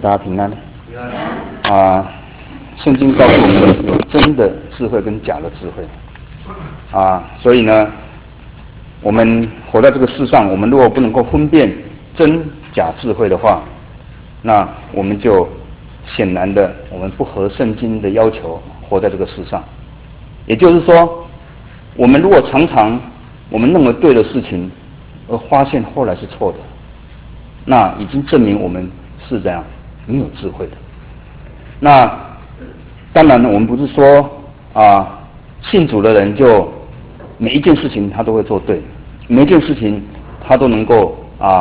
大家平安。圣经告诉我们有真的智慧跟假的智慧。所以呢，我们活在这个世上，我们如果不能够分辨真假智慧的话，那我们就显然的我们不合圣经的要求活在这个世上。也就是说，我们如果常常我们认为对的事情，而发现后来是错的，那已经证明我们是这样没有智慧的。那当然呢，我们不是说信主的人就每一件事情他都会做对，每一件事情他都能够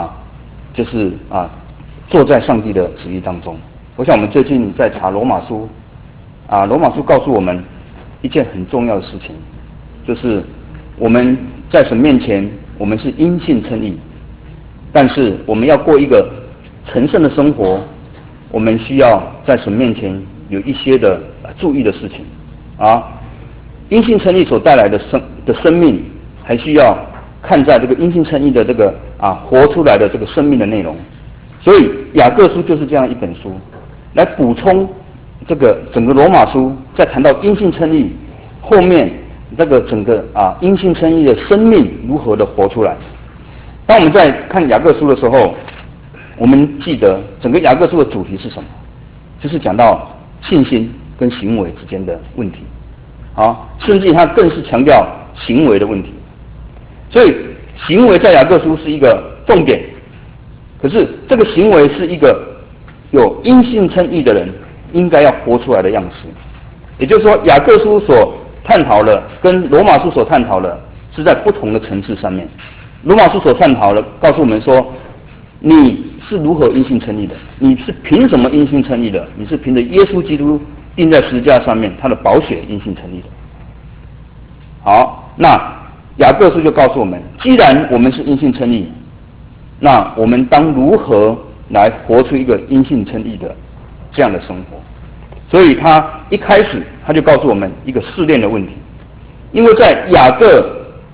做在上帝的旨意当中。我想我们最近在查罗马书，罗马书告诉我们一件很重要的事情，就是我们在神面前我们是因信称义，但是我们要过一个成圣的生活，我们需要在神面前有一些的注意的事情。因信称义所带来的生命，还需要看在这个因信称义的这个活出来的这个生命的内容。所以雅各书就是这样一本书，来补充这个整个罗马书，在谈到因信称义后面这个整个因信称义的生命如何的活出来。当我们在看雅各书的时候，我们记得整个雅各书的主题是什么？就是讲到信心跟行为之间的问题。甚至他更是强调行为的问题。所以行为在雅各书是一个重点，可是这个行为是一个有因信称义的人应该要活出来的样式。也就是说，雅各书所探讨的跟罗马书所探讨的是在不同的层次上面。罗马书所探讨的告诉我们说，你是如何因信称义的，你是凭什么因信称义的？你是凭着耶稣基督钉在十字架上面他的宝血因信称义的。好，那雅各书就告诉我们，既然我们是因信称义，那我们当如何来活出一个因信称义的这样的生活？所以他一开始他就告诉我们一个试炼的问题，因为在雅各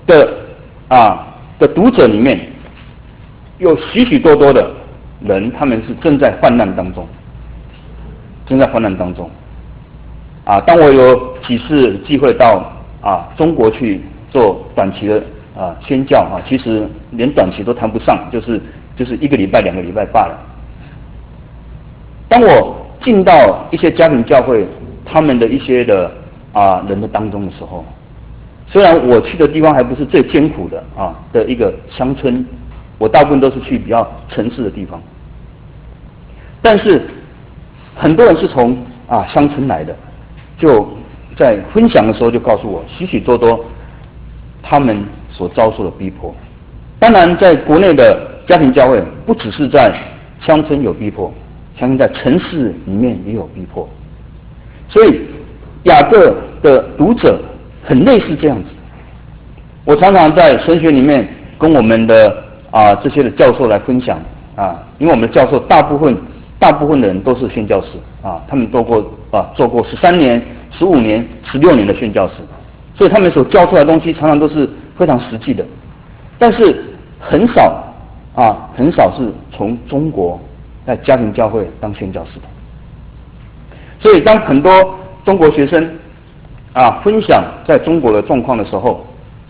的读者里面，有许许多多的人，他们是正在患难当中，当我有几次机会到中国去做短期的宣教其实连短期都谈不上，就是1个礼拜、2个礼拜罢了。当我进到一些家庭教会，他们的一些的人的当中的时候，虽然我去的地方还不是最艰苦的一个乡村，我大部分都是去比较城市的地方，但是很多人是从乡村来的，就在分享的时候就告诉我许许多多他们所遭受的逼迫。当然在国内的家庭教会不只是在乡村有逼迫，相信在城市里面也有逼迫。所以雅各的读者很类似这样子。我常常在神学里面跟我们的这些的教授来分享因为我们的教授大部分的人都是宣教士他们做过13年、15年、16年的宣教士，所以他们所教出来的东西常常都是非常实际的。但是很少是从中国在家庭教会当宣教士的。所以当很多中国学生分享在中国的状况的时候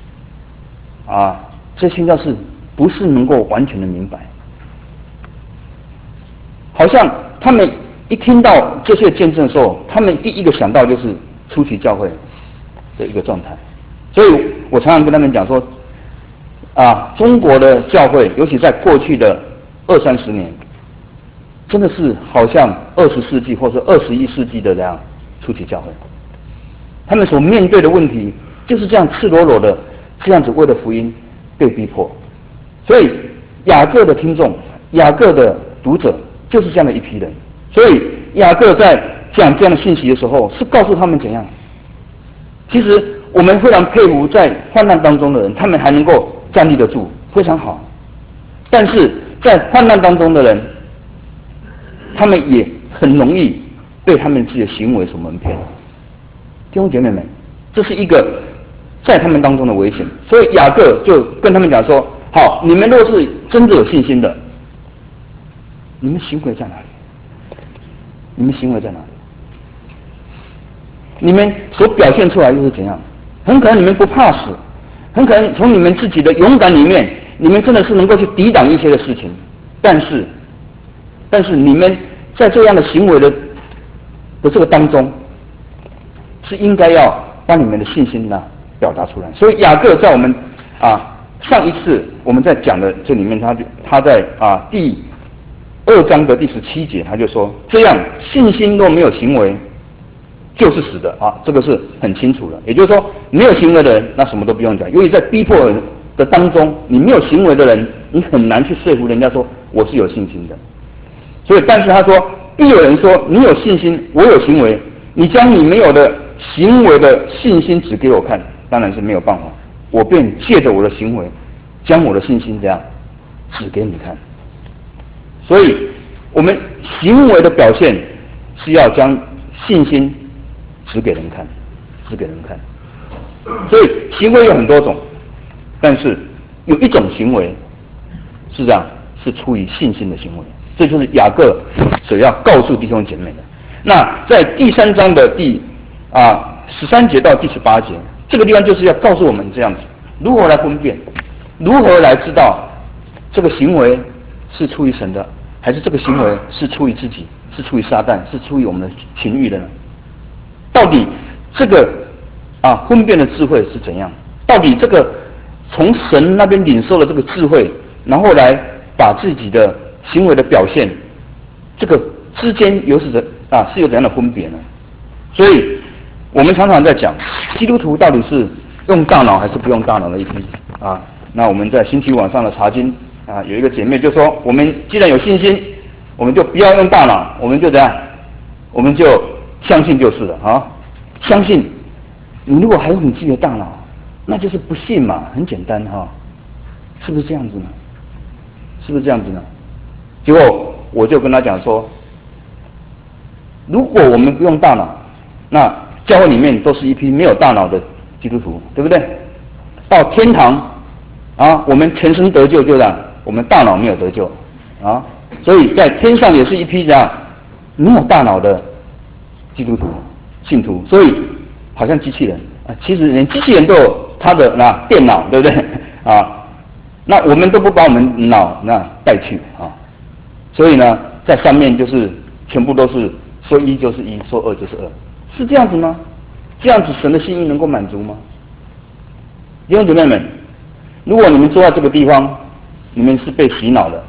这宣教士不是能够完全的明白，好像他们一听到这些见证的时候，他们第一个想到就是初期教会的一个状态。所以我常常跟他们讲说中国的教会尤其在过去的20-30年，真的是好像20世纪或者21世纪的这样初期教会，他们所面对的问题就是这样赤裸裸的这样子为了福音被逼迫。所以雅各的听众、雅各的读者就是这样的一批人。所以雅各在讲这样的信息的时候，是告诉他们怎样。其实我们非常佩服在患难当中的人，他们还能够站立得住，非常好。但是在患难当中的人，他们也很容易被他们自己的行为所蒙骗。弟兄姐妹们，这是一个在他们当中的危险。所以雅各就跟他们讲说，好，你们若是真的有信心的，你们行为在哪里？ 你们行为在哪里？你们所表现出来又是怎样？很可能你们不怕死，很可能从你们自己的勇敢里面，你们真的是能够去抵挡一些的事情，但是你们在这样的行为的这个当中，是应该要把你们的信心呢表达出来。所以雅各在我们上一次我们在讲的这里面，他在第2章的第17节，他就说：这样信心若没有行为，就是死的这个是很清楚的。也就是说，没有行为的人，那什么都不用讲。由于在逼迫的当中，你没有行为的人，你很难去说服人家说我是有信心的。所以，但是他说，必有人说你有信心，我有行为，你将你没有的行为的信心指给我看，当然是没有办法。我便借着我的行为，将我的信心这样指给你看。所以，我们行为的表现是要将信心指给人看，指给人看。所以行为有很多种，但是有一种行为是这样，是出于信心的行为。这就是雅各所要告诉弟兄姐妹的。那在第3章的第13节到第18节，这个地方就是要告诉我们这样子，如何来分辨，如何来知道这个行为是出于神的，还是这个行为是出于自己，是出于撒旦，是出于我们的情欲的呢？到底这个分辨的智慧是怎样？到底这个从神那边领受了这个智慧，然后来把自己的行为的表现，这个之间是有怎样的分别呢？所以我们常常在讲，基督徒到底是用大脑还是不用大脑的一批那我们在星期五晚上的查经有一个姐妹就说，我们既然有信心，我们就不要用大脑，我们就怎样？我们就相信就是了相信。你如果还用你自己的大脑，那就是不信嘛，很简单是不是这样子呢？是不是这样子呢？结果我就跟他讲说，如果我们不用大脑，那教会里面都是一批没有大脑的基督徒，对不对？到天堂我们全身得救，就这样，我们大脑没有得救所以在天上也是一批这样没有大脑的基督徒信徒，所以好像机器人其实连机器人都有他的电脑，对不对那我们都不把我们脑带去所以呢，在上面就是全部都是说一就是一，说二就是二，是这样子吗？这样子神的心意能够满足吗？弟兄姊妹们，如果你们坐在这个地方，你们是被洗脑的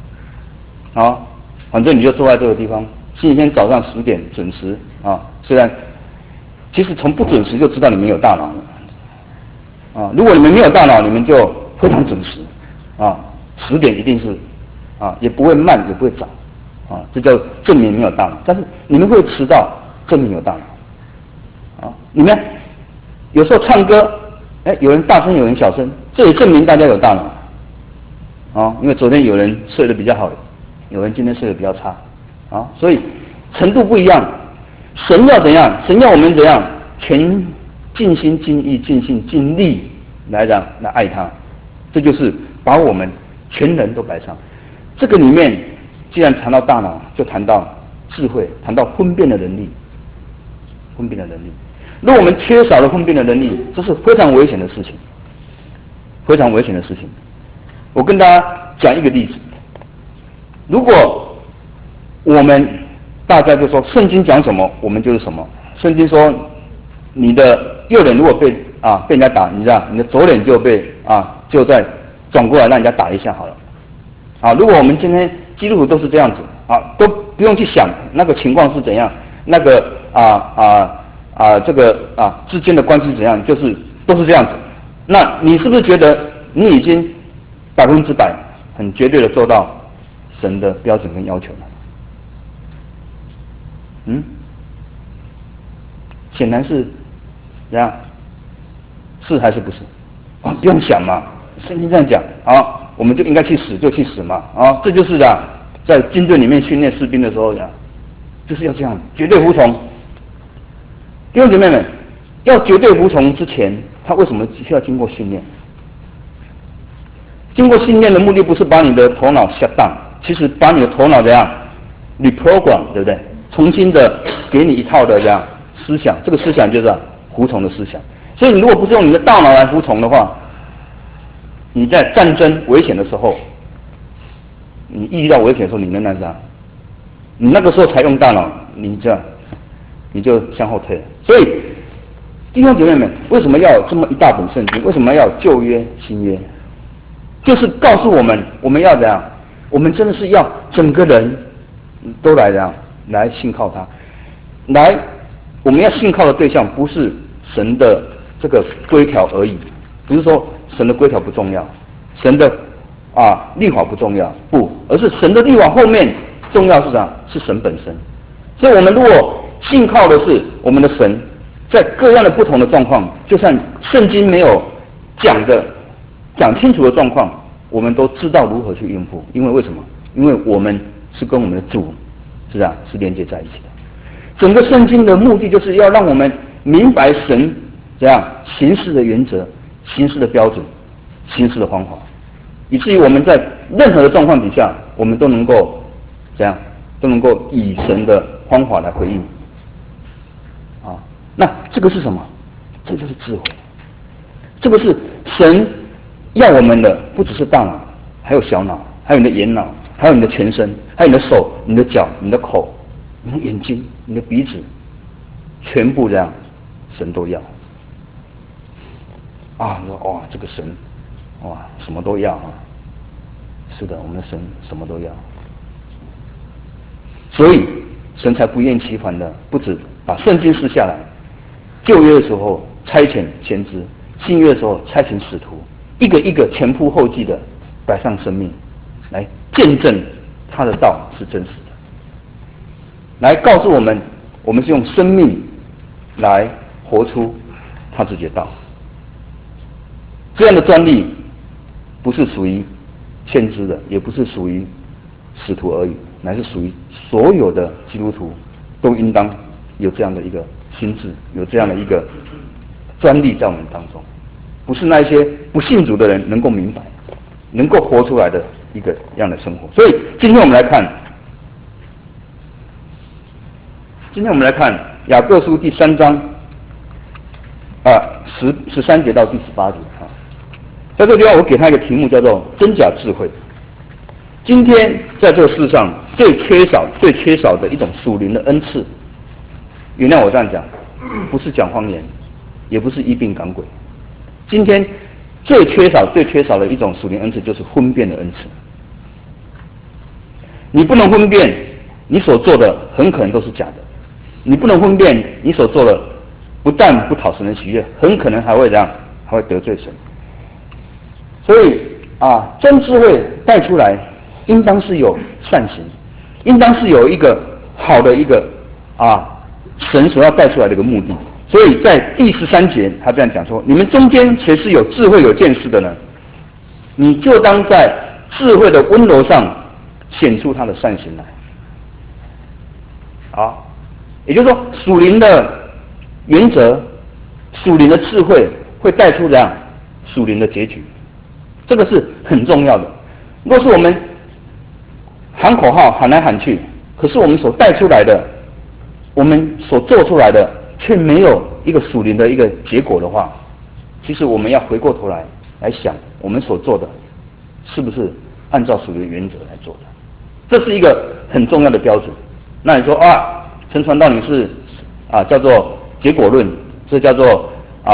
反正你就坐在这个地方，星期天早上10点准时虽然其实从不准时就知道你们有大脑了如果你们没有大脑，你们就非常准时10点一定是也不会慢也不会早这叫证明没有大脑。但是你们会迟到，证明有大脑你们有时候唱歌有人大声有人小声，这也证明大家有大脑因为昨天有人睡得比较好，有人今天睡得比较差所以程度不一样。神要怎样？神要我们怎样？全尽心尽意尽性尽力来爱他，这就是把我们全人都摆上。这个里面既然谈到大脑，就谈到智慧，谈到分辨的能力。分辨的能力，如果我们缺少了分辨的能力，这是非常危险的事情，非常危险的事情。我跟大家讲一个例子，如果我们大家就说圣经讲什么，我们就是什么。圣经说你的右脸如果被人家打，你知道，你的左脸就被就再转过来让人家打一下好了。如果我们今天基督徒都是这样子都不用去想那个情况是怎样，那个这个之间的关系是怎样，就是都是这样子。那你是不是觉得你已经100%很绝对的做到神的标准跟要求了？显然是怎样？是还是不是？不用想嘛，圣经这样讲我们就应该去死就去死嘛这就是在军队里面训练士兵的时候就是要这样绝对服从。弟兄姐妹们，要绝对服从之前，他为什么需要经过训练？经过训练的目的不是把你的头脑shut down，其实把你的头脑怎样 reprogram， 对不对？ 重新的给你一套的这样思想，这个思想就是服从的思想。所以你如果不是用你的大脑来服从的话，你在战争危险的时候，你一遇到危险的时候，你仍然啥？你那个时候才用大脑，你就向后退了。所以弟兄姐妹们，为什么要有这么一大本圣经？为什么要有旧约、新约？就是告诉我们，我们要怎样？我们真的是要整个人都来怎样来信靠他，我们要信靠的对象不是神的这个规条而已，不是说神的规条不重要，神的律法不重要，不，而是神的律法后面重要是啥？是神本身。所以我们如果信靠的是我们的神，在各样的不同的状况，就算圣经没有讲清楚的状况，我们都知道如何去应付。因为为什么？因为我们是跟我们的主是连接在一起的。整个圣经的目的就是要让我们明白神行事的原则、行事的标准、行事的方法，以至于我们在任何的状况底下，我们都能够都能够以神的方法来回应。那这个是什么？这就是智慧。这个是神要我们的，不只是大脑，还有小脑，还有你的眼脑，还有你的全身，还有你的手、你的脚、你的口、你的眼睛、你的鼻子，全部神都要。你说这个神，什么都要是的，我们的神什么都要。所以神才不厌其烦的，不止把圣经撕下来，旧约的时候差遣先知，新约的时候差遣使徒，一个一个前仆后继的摆上生命，来见证他的道是真实的，来告诉我们，我们是用生命来活出他自己的道。这样的专利不是属于先知的，也不是属于使徒而已，乃是属于所有的基督徒都应当有这样的一个心智，有这样的一个专利在我们当中，不是那些不信主的人能够明白、能够活出来的一个样的生活。所以今天我们来看雅各书第3章13节到第18节在这个地方我给他一个题目，叫做真假智慧。今天在这个世上最缺少的一种属灵的恩赐，原谅我这样讲，不是讲方言，也不是医病赶鬼。今天最缺少的一种属灵恩赐，就是分辨的恩赐。你不能分辨，你所做的很可能都是假的；你不能分辨，你所做的不但不讨神的喜悦，很可能还会还会得罪神。所以真智慧带出来，应当是有善行，应当是有一个好的一个神所要带出来的一个目的。所以在第13节他这样讲说：你们中间谁是有智慧有见识的呢？你就当在智慧的温柔上显出他的善行来。也就是说，属灵的原则、属灵的智慧会带出属灵的结局，这个是很重要的。若是我们喊口号喊来喊去，可是我们所带出来的，我们所做出来的却没有一个属灵的一个结果的话，其实我们要回过头来想，我们所做的是不是按照属灵的原则来做的？这是一个很重要的标准。那你说陈传道你是叫做结果论，这叫做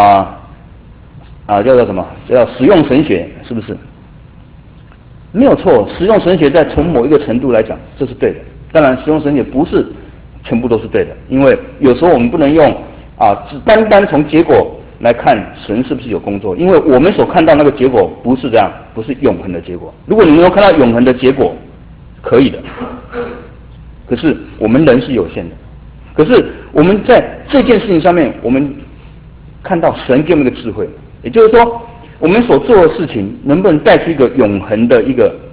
叫做什么？叫实用神学，是不是？没有错，实用神学在从某一个程度来讲，这是对的。当然，实用神学不是全部都是对的，因为有时候我们不能用只单从结果来看神是不是有工作，因为我们所看到那个结果不是这样，不是永恒的结果。如果你能够看到永恒的结果，可以的。可是我们人是有限的，可是我们在这件事情上面，我们看到神给我们一个智慧，也就是说，我们所做的事情能不能带出一个永恒的一个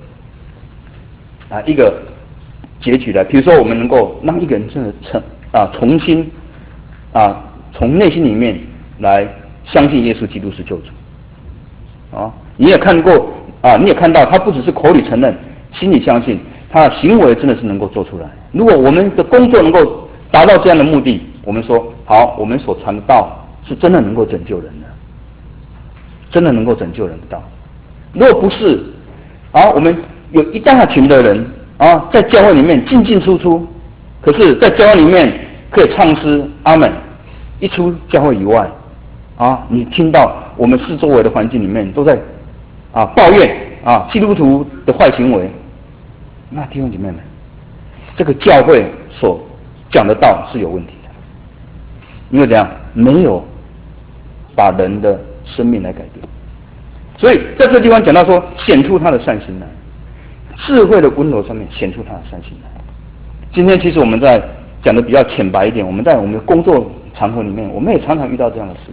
结局来？比如说，我们能够让一个人真的重新从内心里面来相信耶稣基督是救主。你也看过你也看到他不只是口里承认，心里相信， 他的行为真的是能够做出来。如果我们的工作能够达到这样的目的，我们说好，我们所传的道是真的能够拯救人的，真的能够拯救人的道。如果不是，我们有一大群的人在教会里面进进出出，可是在教会里面可以唱诗阿门，一出教会以外你听到我们四周围的环境里面都在抱怨基督徒的坏行为，那弟兄姐妹们，这个教会所讲的道是有问题的，因为怎样没有把人的生命来改变。所以在这个地方讲到说，显出他的善心来，智慧的温柔上面显出他的善心来。今天其实我们在讲的比较浅白一点，我们在我们的工作场合里面，我们也常常遇到这样的事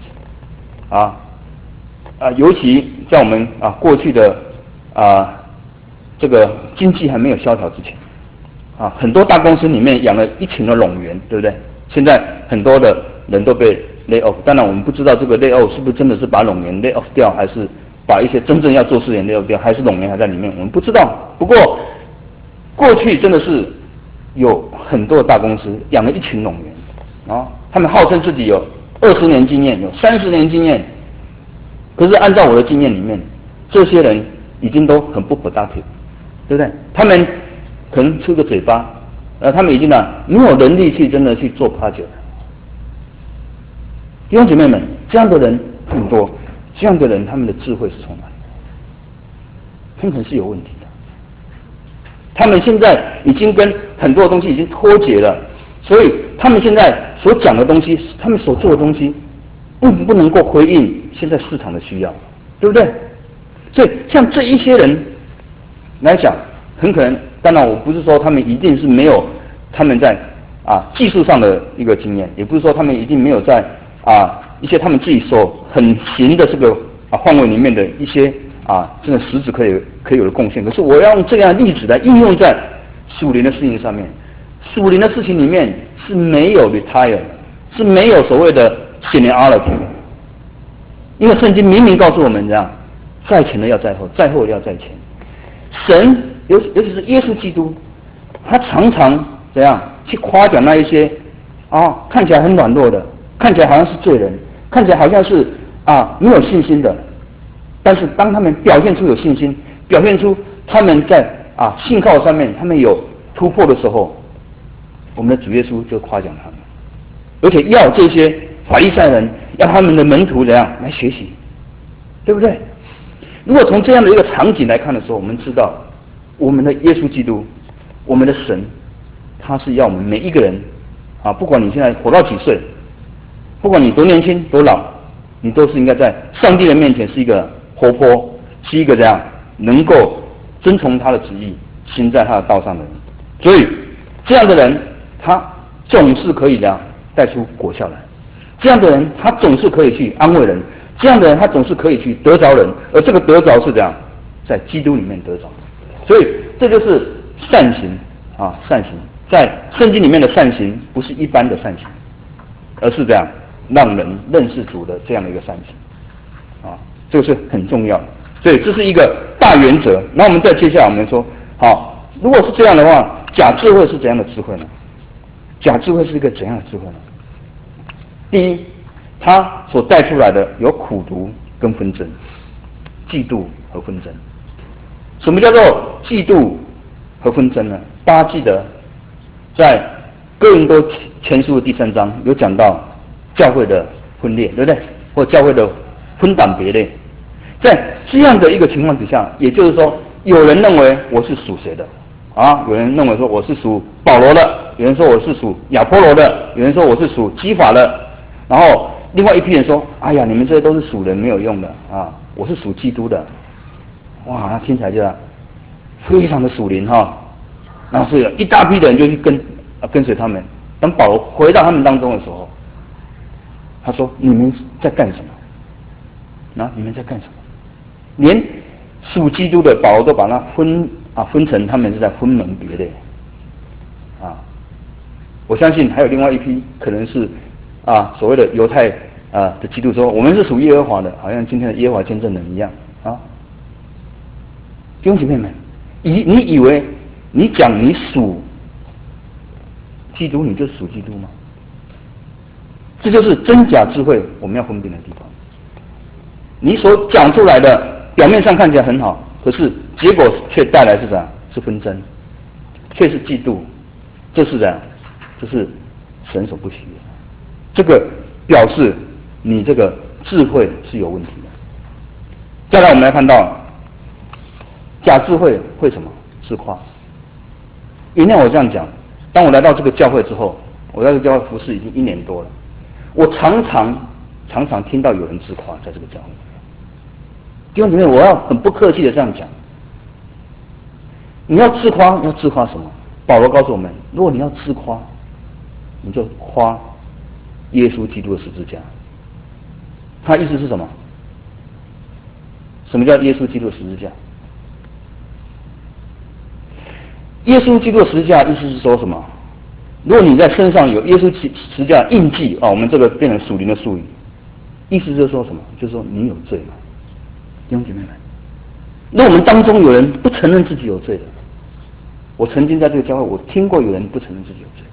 情尤其在我们过去的这个经济还没有萧条之前很多大公司里面养了一群的冗员，对不对？现在很多的人都被 lay off， 当然我们不知道这个 lay off 是不是真的是把冗员 lay off 掉，还是把一些真正要做事的人 lay off 掉，还是冗员还在里面，我们不知道。不过过去真的是有很多的大公司养了一群冗员他们号称自己有20年经验，有30年经验，可是按照我的经验里面，这些人已经都很不 productive， 对不对？他们可能出个嘴巴，他们已经没有能力去真的去做 project。弟兄姐妹们，这样的人很多，这样的人他们的智慧是从哪里来？他们是有问题的。他们现在已经跟很多东西已经脱节了，所以他们现在所讲的东西，他们所做的东西，不能够回应现在市场的需要，对不对？所以像这一些人来讲，很可能，当然我不是说他们一定是没有他们在技术上的一个经验，也不是说他们一定没有在一些他们自己所很行的这个范围里面的一些真的实质可以有的贡献。可是我要用这样的例子来应用在属灵的事情上面。属灵的事情里面是没有 retire， 是没有所谓的 seniority， 因为圣经明明告诉我们这样，在前的要在后，在后的要在前。神尤其是耶稣基督，他常常怎样去夸奖那一些看起来很软弱的，看起来好像是罪人，看起来好像是没有信心的，但是当他们表现出有信心，表现出他们在信靠上面他们有突破的时候，我们的主耶稣就夸奖他们，而且要这些法利赛人，要他们的门徒怎样来学习，对不对？如果从这样的一个场景来看的时候，我们知道我们的耶稣基督，我们的神，他是要我们每一个人不管你现在活到几岁，不管你多年轻多老，你都是应该在上帝的面前是一个活泼，是一个这样能够遵从他的旨意，行在他的道上的人。所以这样的人他总是可以带出果效来，这样的人他总是可以去安慰人，这样的人他总是可以去得着人，而这个得着是这样在基督里面得着。所以这就是善行善行在圣经里面的善行不是一般的善行，而是这样让人认识主的这样的一个善行这个是很重要的。所以这是一个大原则。那我们再接下来我们说，好，如果是这样的话，假智慧是怎样的智慧呢？假智慧是一个怎样的智慧呢？第一，它所带出来的有苦毒跟纷争，嫉妒和纷争。什么叫做嫉妒和纷争呢？大家记得在哥林多前书的第3章有讲到教会的分裂，对不对？或教会的分党别类。在这样的一个情况之下，也就是说，有人认为我是属谁的有人认为说我是属保罗的，有人说我是属亚波罗的，有人说我是属基法的，然后另外一批人说，哎呀，你们这些都是属人没有用的我是属基督的。哇，那听起来就非常的属灵然后所以一大批的人就去跟随他们。当保罗回到他们当中的时候，他说：“你们在干什么？你们在干什么？”连属基督的保罗都把它分成他们是在分门别类我相信还有另外一批可能是所谓的犹太的基督说我们是属耶和华的，好像今天的耶和华见证人一样弟兄姐妹们，你以为你讲你属基督，你就属基督吗？这就是真假智慧我们要分辨的地方。你所讲出来的表面上看起来很好，可是结果却带来是什么？是纷争，却是嫉妒。这是怎样？这是神所不喜悦。这个表示你这个智慧是有问题的。再来，我们来看到假智慧会什么？自夸。原谅我这样讲，当我来到这个教会之后，我在这个教会服侍已经1年多了，我常常听到有人自夸，在这个教会里面。弟兄姊妹，我要很不客气的这样讲，你要自夸，要自夸什么？保罗告诉我们，如果你要自夸，你就夸耶稣基督的十字架。他意思是什么？什么叫耶稣基督的十字架？耶稣基督的十字架意思是说什么？如果你在身上有耶稣十字架印记啊，我们这个变成属灵的术语，意思就是说什么？就是说你有罪嘛，弟兄姐妹们。那我们当中有人不承认自己有罪的，我曾经在这个教会，我听过有人不承认自己有罪的，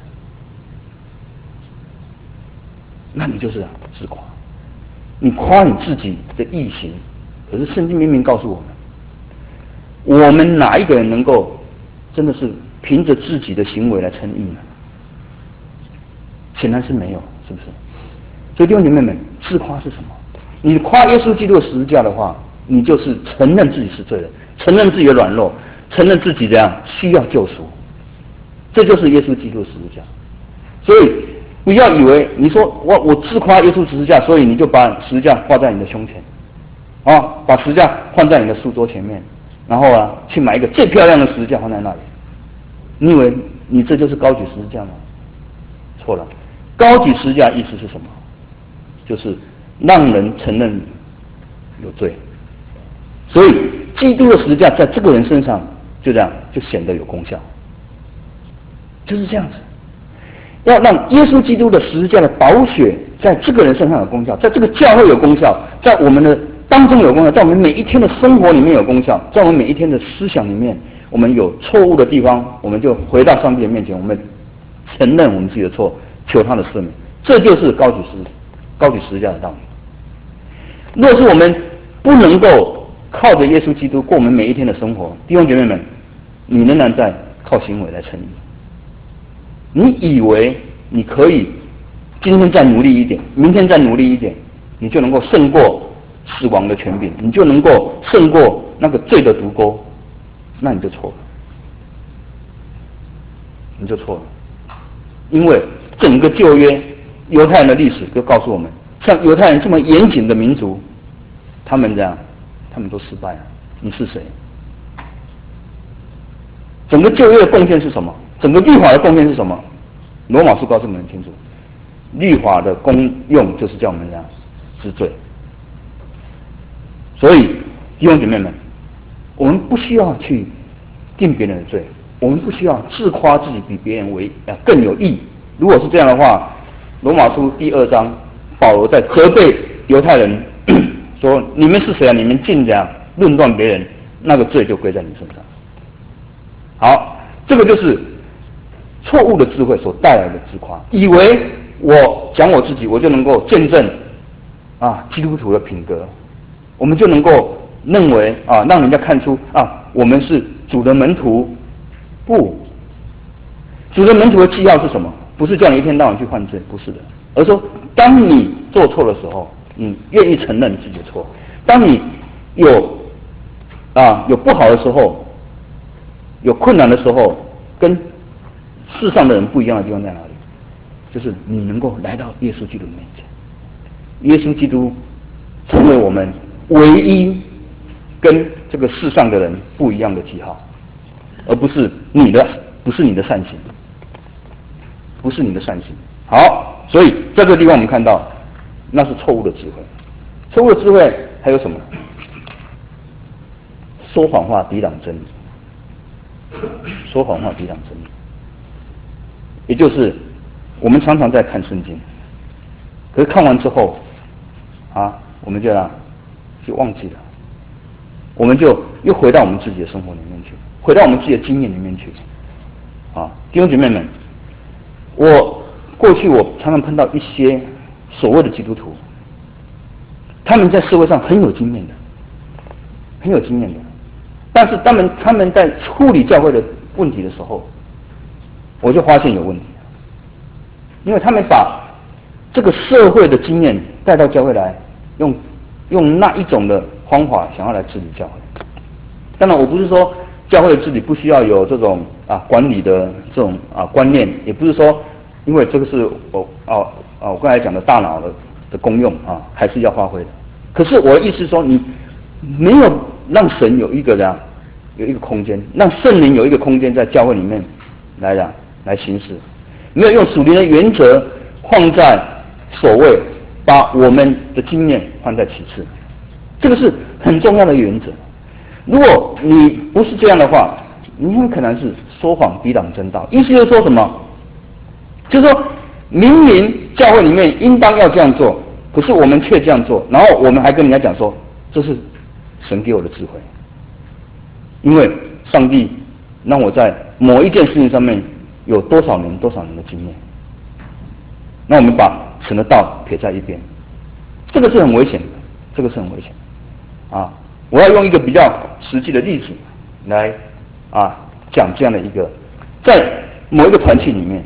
那你就是自夸，你夸你自己的义行。可是圣经明明告诉我们，我们哪一个人能够真的是凭着自己的行为来称义呢？显然是没有，是不是？所以弟兄姐妹们，自夸是什么？你夸耶稣基督的十字架的话，你就是承认自己是罪人，承认自己的软弱，承认自己怎样需要救赎。这就是耶稣基督的十字架。所以不要以为你说我自夸耶稣十字架，所以你就把十字架挂在你的胸前，把十字架放在你的书桌前面，然后去买一个最漂亮的十字架放在那里。你以为你这就是高举十字架吗？错了，高举十字架意思是什么？就是让人承认有罪。所以基督的十字架在这个人身上就这样就显得有功效，就是这样子。要让耶稣基督的十字架的宝血在这个人身上有功效，在这个教会有功效，在我们的当中有功效，在我们每一天的生活里面有功效，在我们每一天的思想里面，我们有错误的地方，我们就回到上帝的面前，我们承认我们自己的错，求他的赦免。这就是高举十字架的道理。若是我们不能够靠着耶稣基督过我们每一天的生活，弟兄姐妹们，你仍然在靠行为来称义。你以为你可以今天再努力一点，明天再努力一点，你就能够胜过死亡的权柄，你就能够胜过那个罪的毒钩，那你就错了，你就错了。因为整个旧约犹太人的历史就告诉我们，像犹太人这么严谨的民族，他们这样，他们都失败了。你是谁？整个旧约的贡献是什么？整个律法的贡献是什么？罗马书告诉我们很清楚，律法的功用就是叫我们这样知罪。所以弟兄姐妹们，我们不需要去定别人的罪，我们不需要自夸自己比别人更有义。如果是这样的话，罗马书第2章，保罗在责备犹太人说：“你们是谁啊？你们竟这样论断别人，那个罪就归在你身上。”好，这个就是错误的智慧所带来的自夸，以为我讲我自己，我就能够见证基督徒的品格，我们就能够认为让人家看出我们是主的门徒。不，主的门徒的记号是什么？不是叫你一天到晚去犯罪，不是的，而说当你做错的时候，你愿意承认自己的错；当你有不好的时候，有困难的时候，跟世上的人不一样的地方在哪里？就是你能够来到耶稣基督面前，耶稣基督成为我们唯一跟这个世上的人不一样的记号，而不是你的善行，不是你的善行。好，所以在这个地方我们看到，那是错误的智慧。错误的智慧还有什么？说谎话抵挡真理，说谎话抵挡真理，也就是我们常常在看圣经，可是看完之后我们就忘记了，我们就又回到我们自己的生活里面去，回到我们自己的经验里面去， 弟兄姐妹们，过去我常常碰到一些所谓的基督徒，他们在社会上很有经验的，但是他们在处理教会的问题的时候，我就发现有问题，因为他们把这个社会的经验带到教会来，用那一种的方法想要来治理教会。当然，我不是说教会的治理不需要有这种管理的这种观念，也不是说因为这个是我刚才讲的大脑的功用还是要发挥的。可是我的意思是说，你没有让神有一个空间，让圣灵有一个空间在教会里面来行事，没有用属灵的原则放在首位，把我们的经验放在其次，这个是很重要的原则。如果你不是这样的话，你很可能是说谎抵挡真道。意思就是说什么？就是说明明教会里面应当要这样做，可是我们却这样做，然后我们还跟人家讲说这是神给我的智慧，因为上帝让我在某一件事情上面有多少年的经验，那我们把神的道撇在一边，这个是很危险的，我要用一个比较实际的例子来讲这样的一个，在某一个团体里面，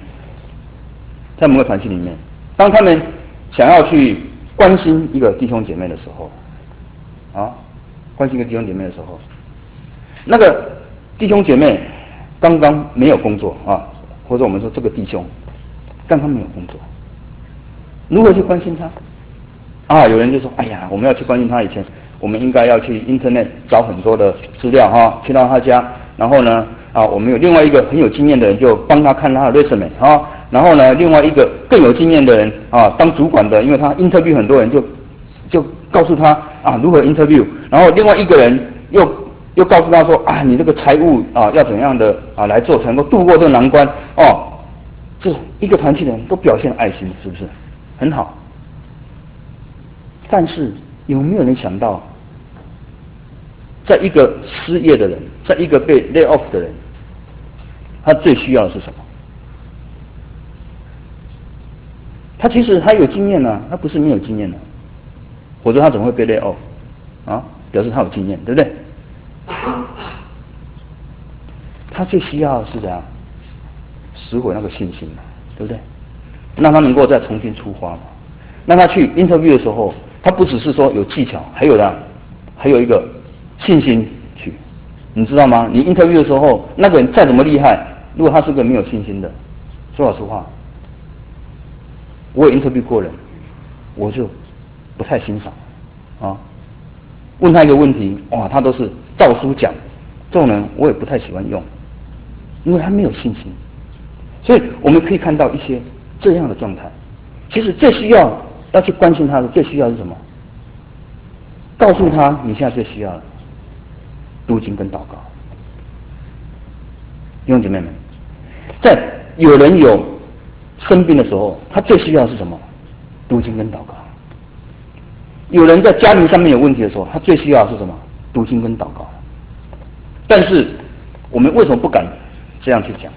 当他们想要去关心一个弟兄姐妹的时候，那个弟兄姐妹刚刚没有工作或者我们说这个弟兄刚刚没有工作，如何去关心他？有人就说：“哎呀，我们要去关心他以前，我们应该要去 Internet 找很多的资料去到他家，然后呢我们有另外一个很有经验的人就帮他看他的 resume 然后呢另外一个更有经验的人当主管的，因为他 interview 很多人就告诉他如何 interview， 然后另外一个人又告诉他说你这个财务要怎样的来做才能够度过这个难关这一个团体的人都表现爱心，是不是很好？但是有没有人想到，在一个失业的人，在一个被 lay off 的人，他最需要的是什么？他其实他有经验他不是没有经验否则他怎么会被 lay off 表示他有经验，对不对？他最需要的是怎样？拾回那个信心对不对？让他能够再重新出发让他去 interview 的时候，他不只是说有技巧，还有一个信心去，你知道吗？你 interview 的时候，那个人再怎么厉害，如果他是个没有信心的，说老实话，我也 interview 过人，我就不太欣赏问他一个问题，他都是照书讲，这种人我也不太喜欢用，因为他没有信心。所以我们可以看到一些这样的状态。其实最需要去关心他的，最需要是什么？告诉他你现在最需要的读经跟祷告。弟兄姐妹们，在有人有生病的时候，他最需要的是什么？读经跟祷告。有人在家庭上面有问题的时候，他最需要的是什么？读经跟祷告。但是我们为什么不敢这样去讲？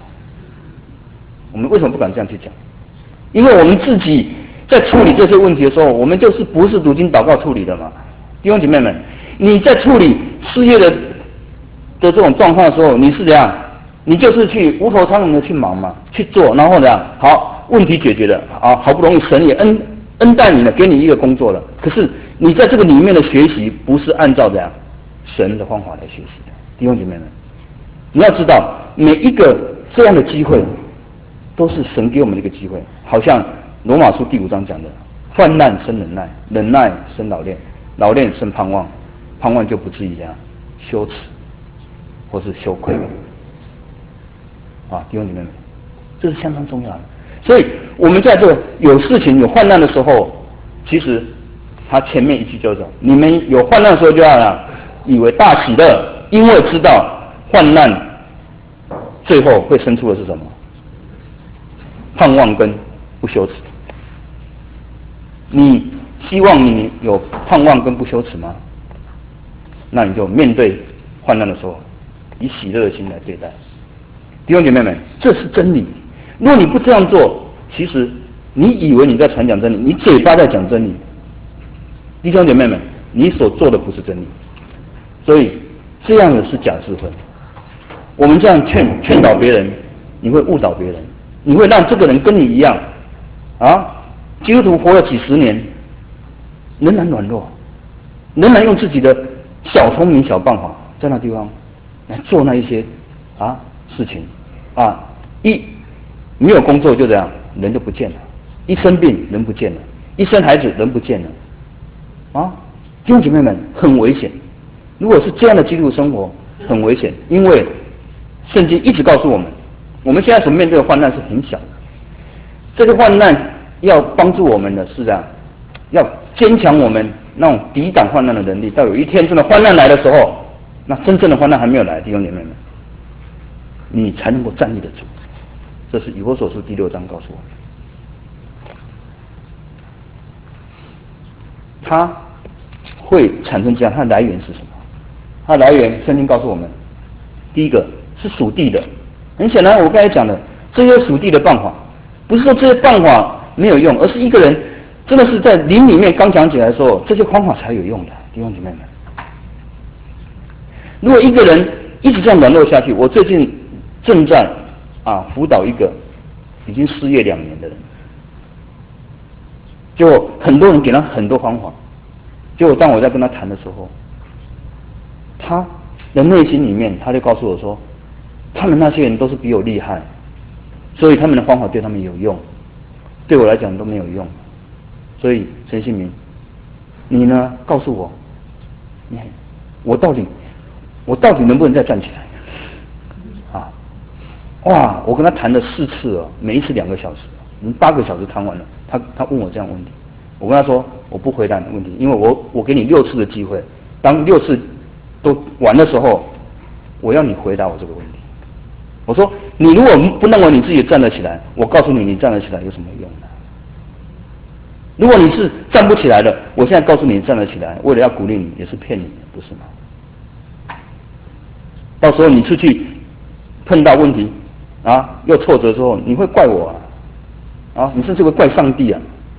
因为我们自己在处理这些问题的时候，我们就是不是读经祷告处理的嘛。弟兄姐妹们，你在处理事业的这种状况的时候，你是怎样？你就是去无头苍蝇的去忙嘛，去做，然后怎样？好，问题解决了好不容易神也恩待你了，给你一个工作了。可是你在这个里面的学习，不是按照怎样神的方法来学习的。弟兄姐妹们，你要知道，每一个这样的机会，都是神给我们的一个机会。好像罗马书第5章讲的，患难生忍耐，忍耐生老练，老练生盼望，盼望就不至于这样羞耻或是羞愧弟兄姐妹们，这是相当重要的。所以我们在这有事情有患难的时候，其实他前面一句就是：你们有患难的时候就要以为大喜乐，因为知道患难最后会生出的是什么？盼望跟不羞耻。你希望你有盼望跟不羞耻吗？那你就面对患难的时候，以喜乐的心来对待。 弟兄姐妹们，这是真理。如果你不这样做，其实你以为你在传讲真理，你嘴巴在讲真理。弟兄姐妹们，你所做的不是真理，所以这样的是假智慧。我们这样劝导别人，你会误导别人，你会让这个人跟你一样，基督徒活了几十年，仍然软弱，仍然用自己的小聪明、小办法，在那地方来做那一些事情一没有工作就这样，人就不见了；一生病，人不见了；一生孩子，人不见了。弟兄姐妹们，很危险。如果是这样的基督徒生活，很危险，因为圣经一直告诉我们，我们现在所面对的患难是很小的。这个患难要帮助我们的是这样，要坚强我们那种抵挡患难的能力。到有一天真的患难来的时候，那真正的患难还没有来，弟兄姐妹们，你才能够站立得住。这是以弗所书第6章告诉我们。它会产生这样，它的来源是什么？它的来源，圣经告诉我们，第一个是属地的。很显然，我刚才讲的这些属地的办法，不是说这些办法没有用，而是一个人真的是在灵里面刚讲起来的时候，这些方法才有用的，弟兄姐妹们。如果一个人一直这样软弱下去，我最近正在辅导一个已经失业2年的人，就很多人给他很多方法，结果当我在跟他谈的时候，他的内心里面他就告诉我说，他们那些人都是比我厉害，所以他们的方法对他们有用，对我来讲都没有用。所以陈信明，你呢告诉我，我到底能不能再站起来？我跟他谈了4次每一次2个小时，我们8个小时谈完了。他问我这样的问题，我跟他说我不回答你的问题，因为我给你6次的机会，当6次都完的时候，我要你回答我这个问题。我说你如果不认为你自己站得起来，我告诉你，你站得起来有什么用呢？如果你是站不起来的，我现在告诉你站得起来，为了要鼓励你，也是骗你的，不是吗？到时候你出去碰到问题又挫折之后，你会怪我你甚至会怪上帝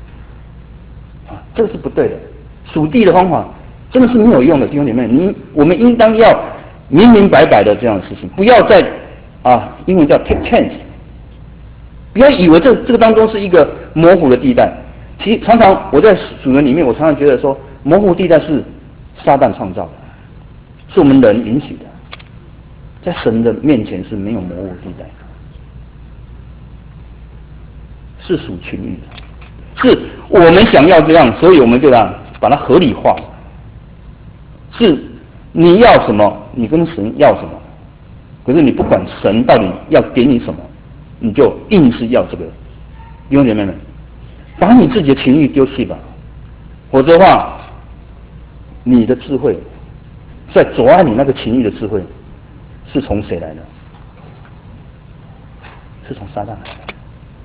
这个是不对的。属地的方法真的是没有用的，弟兄姐妹，我们应当要明明白白的这样的事情，不要再英文叫 take chance， 不要以为这个当中是一个模糊的地带。其实常常我在属灵里面，我常常觉得说，模糊地带是撒旦创造的，是我们人允许的，在神的面前是没有模糊地带的，是属情欲的，是我们想要这样，所以我们就把它合理化。是你要什么，你跟神要什么，可是你不管神到底要给你什么，你就硬是要这个。弟兄姐妹们，把你自己的情欲丢弃吧，否则的话，你的智慧在阻碍你那个情欲的智慧，是从谁来的？是从撒旦来的。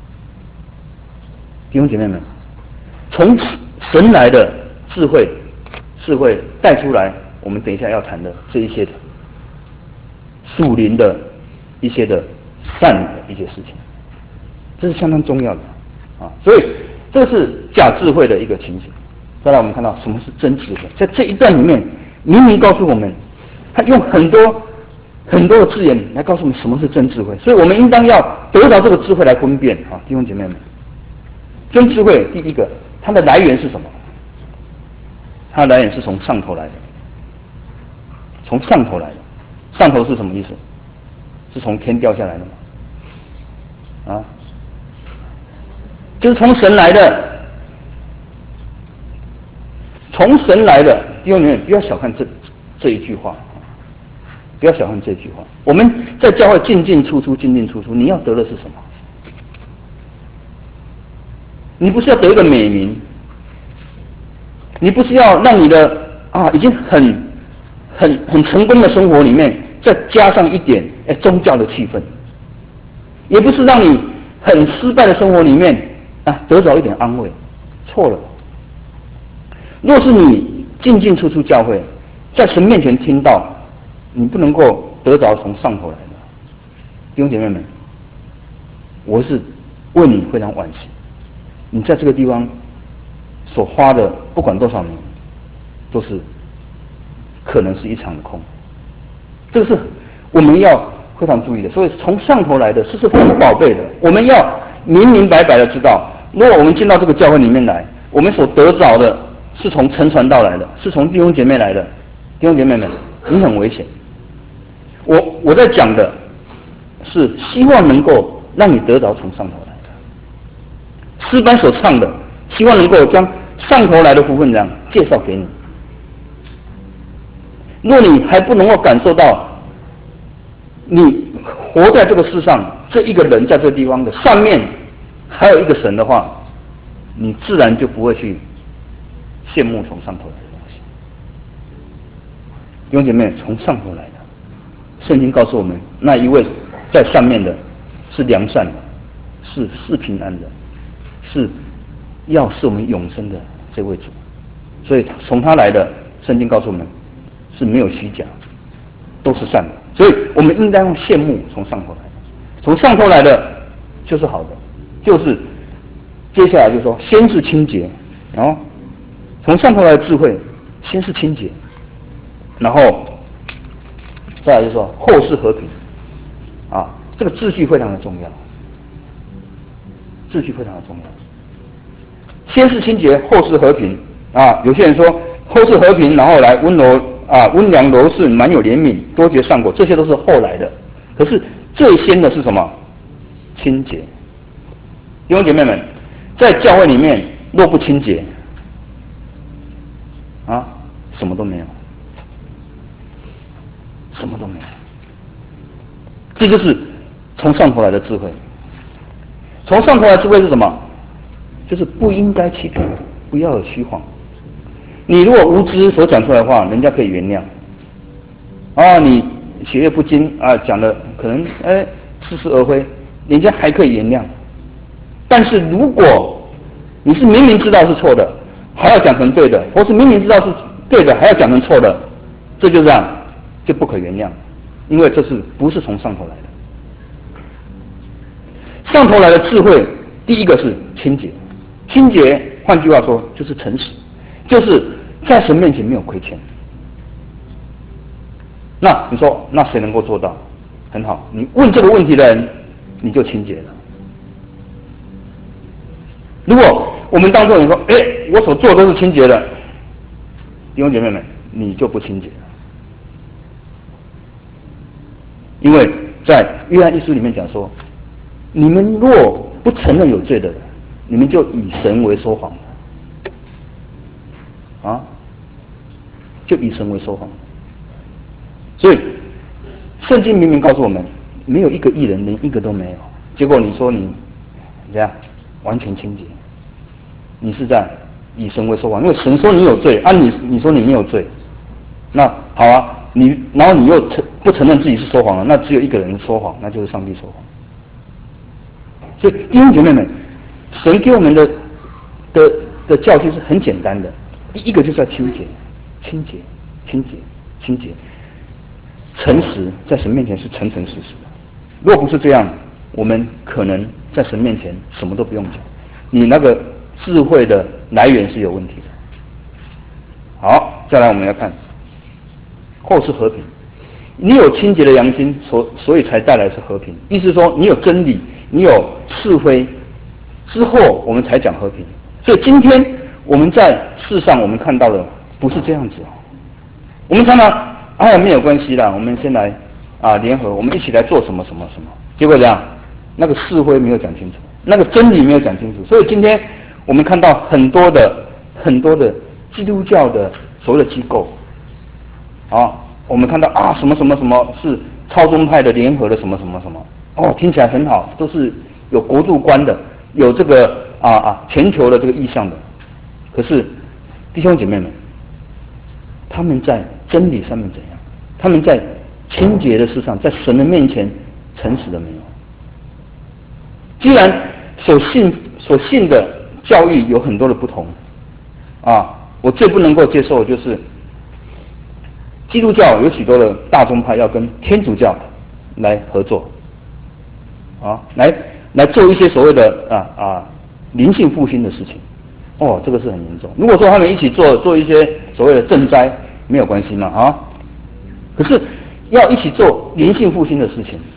弟兄姐妹们，从神来的智慧带出来，我们等一下要谈的这一些的属灵的一些的善的一些事情，这是相当重要的所以这是假智慧的一个情形。再来我们看到什么是真智慧，在这一段里面明明告诉我们，他用很多的字眼来告诉我们什么是真智慧，所以我们应当要得到这个智慧来分辨弟兄姐妹们，真智慧第一个，它的来源是什么？它的来源是从上头来的，从上头来的。上头是什么意思？是从天掉下来的吗？就是从神来的，从神来的。弟兄姐妹，不要小看这一句话，不要小看这句话。我们在教会进进出出，你要得的是什么？你不是要得一个美名，你不是要让你的已经很成功的生活里面再加上一点宗教的气氛，也不是让你很失败的生活里面得着一点安慰，错了。若是你进进出出教会，在神面前听到，你不能够得着从上头来的， 弟兄姐妹们，我是为你非常惋惜，你在这个地方所花的不管多少年，都是可能是一场空。这个是我们要非常注意的。所以从上头来的是非常宝贝的，我们要明明白白的知道，如果我们进到这个教会里面来，我们所得着的是从承传道来的，是从弟兄姐妹来的。弟兄姐妹们，你很危险。我在讲的是希望能够让你得着从上头来的。诗班所唱的，希望能够将上头来的福分这样介绍给你。若你还不能够感受到你活在这个世上这一个人在这个地方的上面还有一个神的话，你自然就不会去羡慕从上头来的东西。弟兄姐妹，从上头来的，圣经告诉我们，那一位在上面的是良善的，是平安的，是要是我们永生的这位主。所以从他来的，圣经告诉我们是没有虚假，都是善的。所以我们应该用羡慕从上头来的，从上头来的就是好的，就是接下来就说先是清洁，然后从上头来的智慧先是清洁，然后再来就说后是和平啊，这个秩序非常的重要，秩序非常的重要。先是清洁，后是和平啊。有些人说后是和平，然后来温柔啊，温良柔顺，满有怜悯，多结善果，这些都是后来的。可是最先的是什么？清洁。弟兄姐妹们，在教会里面若不清洁啊，什么都没有，什么都没有。这就是从上头来的智慧。从上头来的智慧是什么？就是不应该欺骗，不要有虚谎。你如果无知所讲出来的话，人家可以原谅。啊，你血液不精啊，讲的可能似是而非，人家还可以原谅。但是如果你是明明知道是错的，还要讲成对的，或是明明知道是对的，还要讲成错的，这就这样，就不可原谅，因为这是不是从上头来的？上头来的智慧，第一个是清洁。清洁，换句话说就是诚实，就是在神面前没有亏欠。那你说，那谁能够做到？很好，你问这个问题的人，你就清洁了。如果我们当中人说，我所做的都是清洁的，弟兄姐妹们，你就不清洁了。因为在约翰一书里面讲说，你们若不承认有罪的人，你们就以神为说谎的，啊，就以神为说谎的。所以圣经明明告诉我们，没有一个义人，连一个都没有。结果你说你这样完全清洁，你是在以神为说谎，因为神说你有罪啊，你说你没有罪，那好啊，然后你又不承认自己是说谎了，那只有一个人说谎，那就是上帝说谎。所以弟兄姐妹们，神给我们的教训是很简单的，第一个就是要清洁，清洁，清洁，清洁，诚实，在神面前是诚诚实实的。若不是这样，我们可能在神面前什么都不用讲，你那个智慧的来源是有问题的。好，再来我们来看后是和平。你有清洁的良心，所以才带来是和平。意思是说，你有真理，你有是非之后，我们才讲和平。所以今天我们在世上，我们看到的不是这样子哦。我们常常没有关系啦，我们先来联合，我们一起来做什么什么什么。结果这样，那个是非没有讲清楚，那个真理没有讲清楚。所以今天我们看到很多的基督教的所谓的机构，我们看到什么什么什么是超宗派的联合的什么什么什么，听起来很好，都是有国度观的，有这个全球的这个意向的。可是弟兄姐妹们，他们在真理上面怎样？他们在清洁的事上，在神的面前诚实的没有？既然所信的教义有很多的不同，我最不能够接受就是基督教有许多的大宗派要跟天主教来合作， 啊，来做一些所谓的灵性复兴的事情。哦，这个是很严重。如果说他们一起做一些所谓的赈灾，没有关系嘛啊。可是要一起做灵性复兴的事情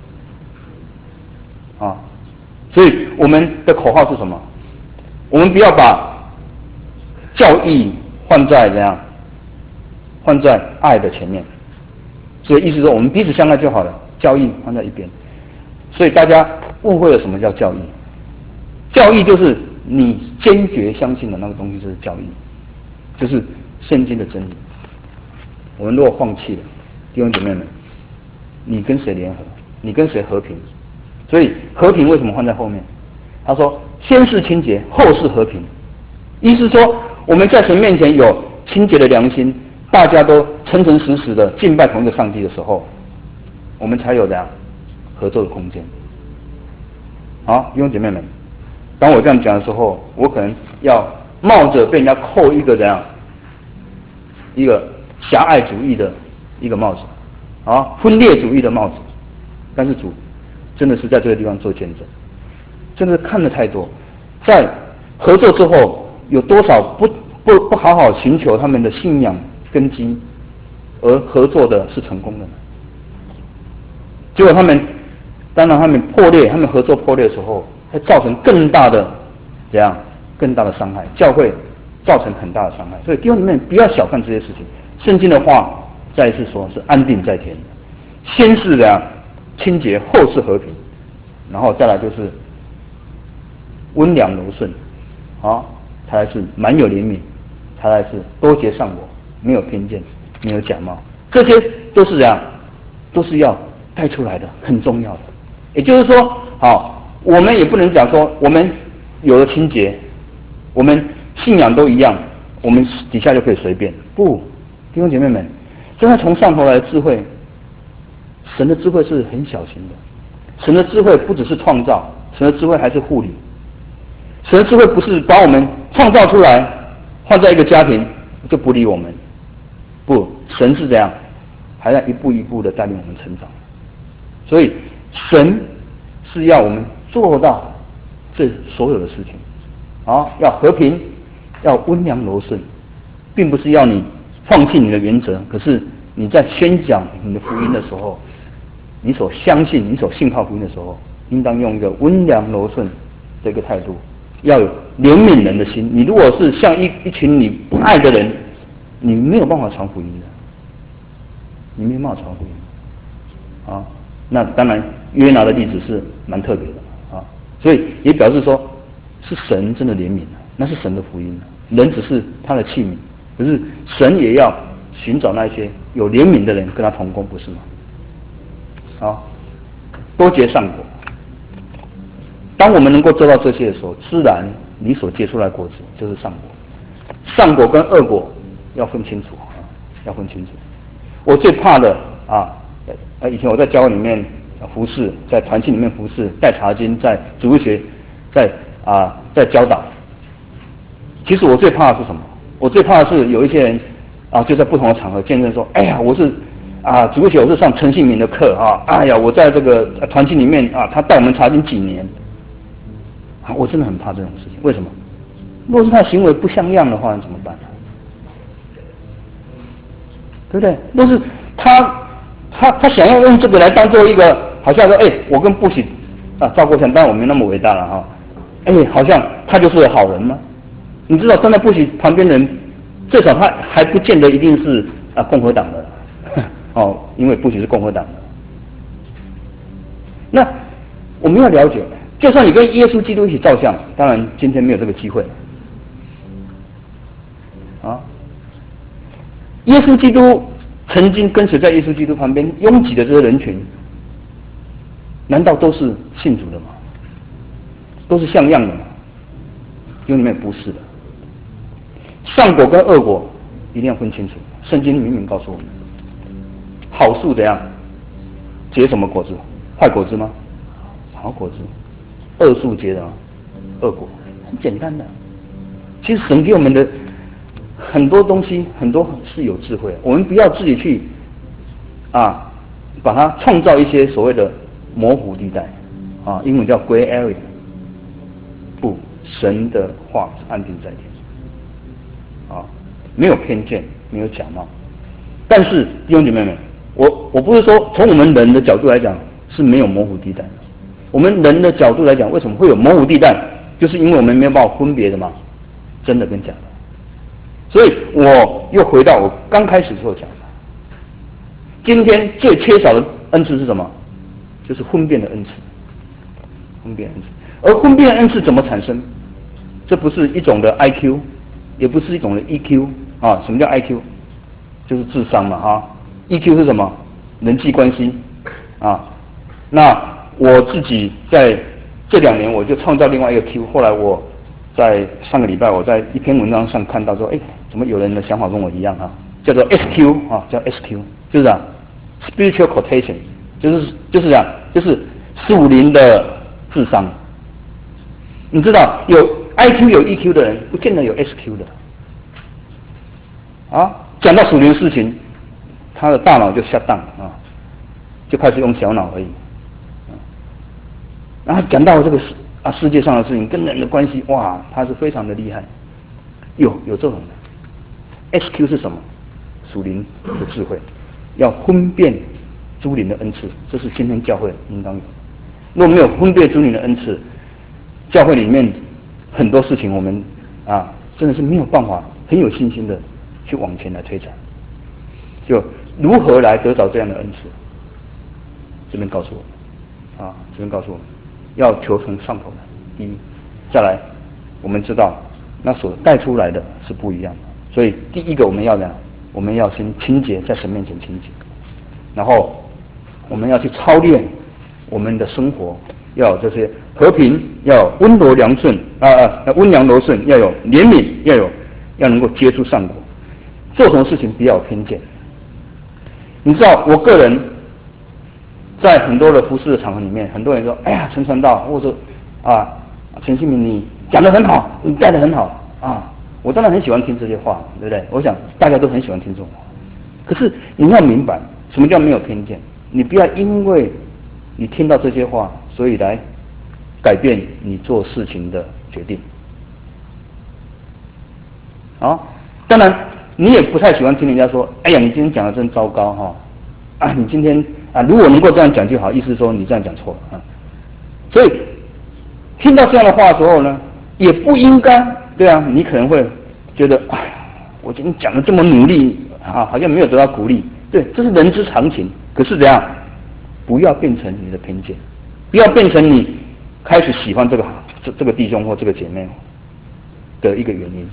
啊，所以我们的口号是什么？我们不要把教义放在怎样，放在爱的前面。所以意思说，我们彼此相爱就好了，教义放在一边。所以大家误会了什么叫教义？教义就是你坚决相信的那个东西，就是教义，就是圣经的真理。我们如果放弃了，弟兄姐妹们，你跟谁联合？你跟谁和平？所以和平为什么放在后面？他说，先是清洁，后是和平。意思说，我们在神面前有清洁的良心，大家都诚诚实实的敬拜同一个上帝的时候，我们才有这样合作的空间。好，弟兄姐妹们，当我这样讲的时候，我可能要冒着被人家扣一个这样一个狭隘主义的一个帽子，分裂主义的帽子。但是主真的是在这个地方做见证，真的看得太多，在合作之后，有多少不好好寻求他们的信仰根基，而合作的是成功的呢？结果他们破裂，他们合作破裂的时候，会造成更大的伤害，教会造成很大的伤害。所以弟兄们不要小看这些事情。圣经的话再一次说是安定在天的，先是清洁，后是和平，然后再来就是温良柔顺，才来是满有怜悯，才来是多结善果，没有偏见，没有假冒，这些都是都是要带出来的，很重要的。也就是说，我们也不能讲说我们有了清洁，我们信仰都一样，我们底下就可以随便。不，弟兄姐妹们，真的从上头来的智慧，神的智慧是很小心的。神的智慧不只是创造，神的智慧还是护理。神的智慧不是把我们创造出来，放在一个家庭就不理我们。不，神是这样，还在一步一步的带领我们成长。所以神是要我们做到这所有的事情，要和平，要温良柔顺，并不是要你放弃你的原则。可是你在宣讲你的福音的时候，你所相信、你所信靠福音的时候，应当用一个温良柔顺的一个态度，要有怜悯人的心。你如果是像一群你不爱的人，你没有办法传福音的，你没有办法传福音。那当然约拿的例子是蛮特别的所以也表示说是神真的怜悯那是神的福音人只是他的器皿，可是神也要寻找那些有怜悯的人跟他同工，不是吗？多结善果。当我们能够做到这些的时候，自然你所结出来的果子就是善果。善果跟恶果要分清楚要分清楚。我最怕的以前我在教会里面服侍，在团契里面服侍，带查经，在主日学，在教导。其实我最怕的是什么？我最怕的是有一些人就在不同的场合见证说，哎呀，我是主日学我是上陈信明的课哎呀，我在这个团契里面他带我们查经几年我真的很怕这种事情。为什么？若是他行为不像样的话，怎么办对不对？若是他想要用这个来当做一个，好像说，我跟不喜赵国强，当然我没那么伟大了好像他就是好人吗？你知道站在不喜旁边的人，最少他还不见得一定是共和党的因为不喜是共和党的。那我们要了解，就算你跟耶稣基督一起照相，当然今天没有这个机会耶稣基督曾经跟随在耶稣基督旁边拥挤的这些人群，难道都是信主的吗？都是像样的吗？因为你们不是的。善果跟恶果一定要分清楚。圣经明明告诉我们，好树怎样结什么果子？坏果子吗？好果子。恶树结的恶果，很简单的。其实神给我们的很多东西，很多是有智慧的，我们不要自己去把它创造一些所谓的模糊地带啊，英文叫 gray area。不，神的话是安定在天，啊，没有偏见，没有假冒。但是弟兄姐妹们，我不是说从我们人的角度来讲是没有模糊地带的。我们人的角度来讲，为什么会有模糊地带？就是因为我们没有办法分别的嘛，真的跟假的。所以我又回到我刚开始时候讲的，今天最缺少的恩赐是什么？就是分辨的恩赐。分辨恩赐，而分辨恩赐怎么产生？这不是一种的 IQ， 也不是一种的 EQ 啊。什么叫 IQ？ 就是智商嘛哈。EQ 是什么？人际关系啊。那我自己在这2年我就创造另外一个 Q。后来我在上个礼拜我在一篇文章上看到说，怎么有人的想法跟我一样啊？叫做 SQ 啊，叫 SQ， 就是啊 ，spiritual quotation， 就是这样，就是属灵的智商。你知道有 IQ 有 EQ 的人，不见得有 SQ 的。啊，讲到属灵的事情，他的大脑就下档啊，就开始用小脑而已。然后讲到这个世界上的事情跟人的关系，哇，他是非常的厉害。有这种的。SQ 是什么？属灵的智慧，要分辨诸灵的恩赐，这是今天教会应当有。如果没有分辨诸灵的恩赐，教会里面很多事情我们真的是没有办法很有信心的去往前来推展。就如何来得到这样的恩赐？这边告诉我们这边告诉我们，要求从上头来。第一，再来，我们知道那所带出来的是不一样的，所以第一个我们要呢，我们要先清洁，在神面前清洁，然后我们要去操练我们的生活，要有这些和平，要有温柔良顺温良柔顺，要有怜悯，要能够结出善果，做什么事情不要有偏见。你知道我个人在很多的服事的场合里面，很多人说，哎呀，陈传道，或者陈新民，你讲得很好，你带得很好我当然很喜欢听这些话，对不对？我想大家都很喜欢听这种话。可是你要明白，什么叫没有偏见？你不要因为你听到这些话，所以来改变你做事情的决定。当然你也不太喜欢听人家说，哎呀，你今天讲的真糟糕你今天如果能够这样讲就好，意思是说你这样讲错了所以听到这样的话之后呢，也不应该，对啊，你可能会觉得，哎呀，我今天讲的这么努力好像没有得到鼓励，对，这是人之常情。可是怎样，不要变成你的偏见，不要变成你开始喜欢这个弟兄或这个姐妹的一个原因。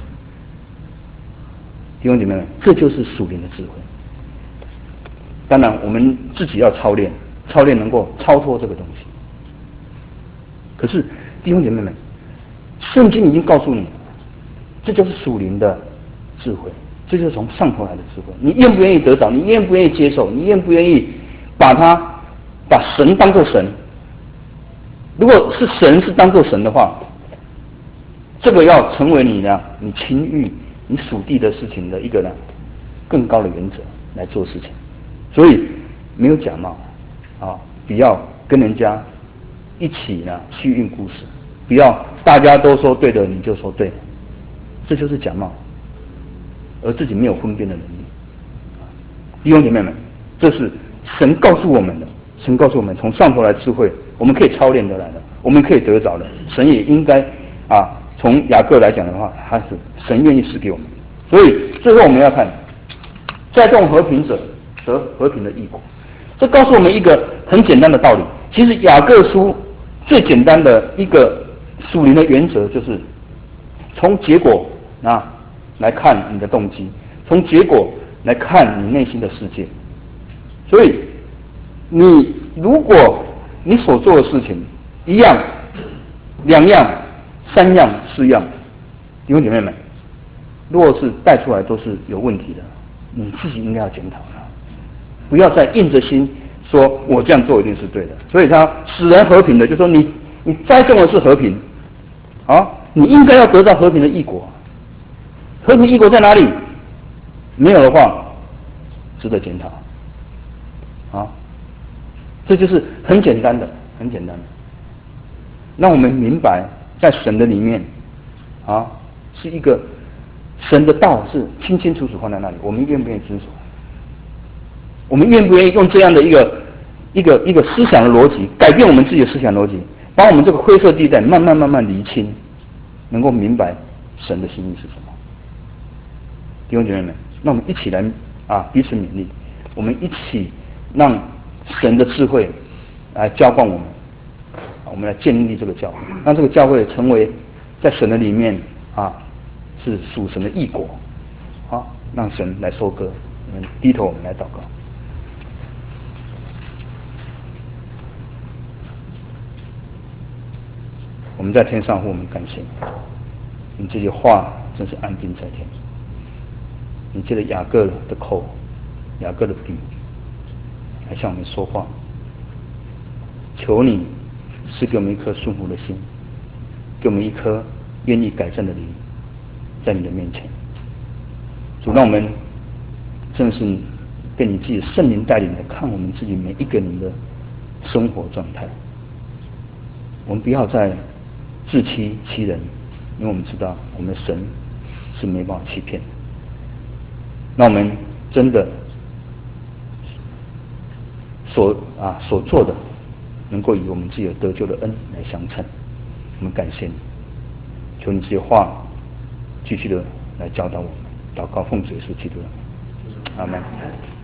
弟兄姐妹们，这就是属灵的智慧。当然，我们自己要操练能够超脱这个东西。可是弟兄姐妹们，圣经已经告诉你，这就是属灵的智慧，这就是从上头来的智慧。你愿不愿意得着？你愿不愿意接受？你愿不愿意把神当作神？如果是神是当作神的话，这个要成为你亲遇你属地的事情的一个更高的原则来做事情。所以没有假冒不要跟人家一起虚应故事，不要大家都说对的你就说对的，这就是假冒，而自己没有分辨的能力。弟兄姐妹们，这是神告诉我们的，神告诉我们从上头来智慧，我们可以操练得来的，我们可以得着的。神也应该从雅各来讲的话，他是神愿意赐给我们。所以最后我们要看，在众和平者得和平的义果。这告诉我们一个很简单的道理。其实雅各书最简单的一个属灵的原则，就是从结果来看你的动机，从结果来看你内心的世界。所以如果你所做的事情一样、两样、三样、四样，弟兄姐妹们，如果是带出来都是有问题的，你自己应该要检讨了，不要再硬着心说我这样做一定是对的。所以他使人和平的，就说你栽种的是和平你应该要得到和平的义果。和平义果在哪里？没有的话，值得检讨这就是很简单的。 让我们明白在神的里面啊，是一个神的道是清清楚楚放在那里，我们愿不愿意遵守？我们愿不愿意用这样的一个思想的逻辑，改变我们自己的思想逻辑，把我们这个灰色地带慢慢厘清，能够明白神的心意是什么？弟兄姐妹们，那我们一起来彼此勉励，我们一起让神的智慧来浇灌我们，我们来建立这个教会，让这个教会成为在神的里面是属神的义果，让神来收割。我们低头，我们来祷告。我们在天上，我们感谢你，你这些话真是安定在天。你借着雅各的口，雅各的笔，来向我们说话。求你赐给我们一颗顺服的心，给我们一颗愿意改善的灵，在你的面前。主，让我们正是被你自己的圣灵带领来看我们自己每一个人的生活状态。我们不要再自欺欺人，因为我们知道我们的神是没办法欺骗的。那我们真的所做的，能够以我们自己的得救的恩来相称。我们感谢你，求你这些话继续的来教导我们。祷告奉主耶稣基督的名，阿门。